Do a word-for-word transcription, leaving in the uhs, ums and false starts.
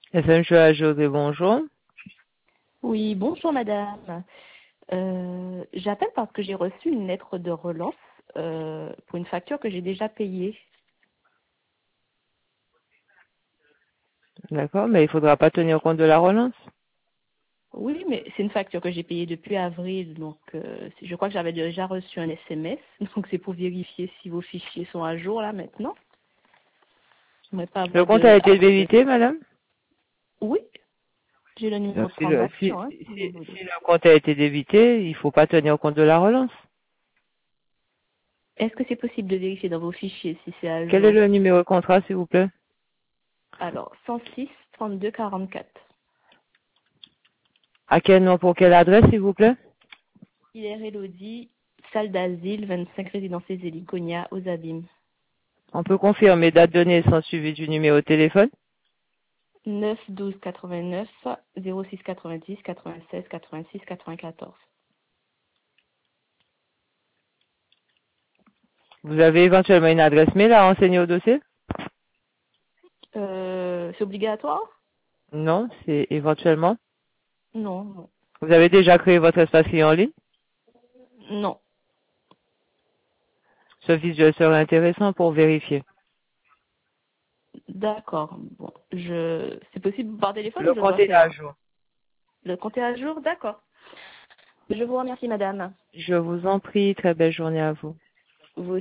F M Choix José, bonjour. Oui, bonjour madame. Euh, J'appelle parce que j'ai reçu une lettre de relance euh, pour une facture que j'ai déjà payée. D'accord, mais il faudra pas tenir compte de la relance. Oui, mais c'est une facture que j'ai payée depuis avril, donc euh, je crois que j'avais déjà reçu un S M S, donc c'est pour vérifier si vos fichiers sont à jour là maintenant. Je ne pas Le avoir compte a de... été débité, madame. Oui, j'ai le numéro Donc de si le, si, transaction, hein, si, si vous si voulez. si le compte a été débité, il faut pas tenir compte de la relance. Est-ce que c'est possible de vérifier dans vos fichiers si c'est à Quel est jour? le numéro de contrat, s'il vous plaît? Alors, cent six trente-deux quarante-quatre. À quel nom, pour quelle adresse, s'il vous plaît? Hilaire Elodie, salle d'asile, vingt-cinq résidence Héliconia, aux Abîmes. On peut confirmer date de naissance suivie du numéro de téléphone. neuf douze quatre-vingt-neuf zéro six quatre-vingt-dix quatre-vingt-seize quatre-vingt-six quatre-vingt-quatorze. Vous avez éventuellement une adresse mail à renseigner au dossier? Euh, c'est obligatoire? Non, c'est éventuellement. Non, non. Vous avez déjà créé votre espace client en ligne? Non. Ce visuel serait intéressant pour vérifier. D'accord. Bon, je c'est possible par téléphone Le ou je compte dois est à faire jour. le compte est à jour? D'accord. Je vous remercie, madame. Je vous en prie, très belle journée à vous. Vous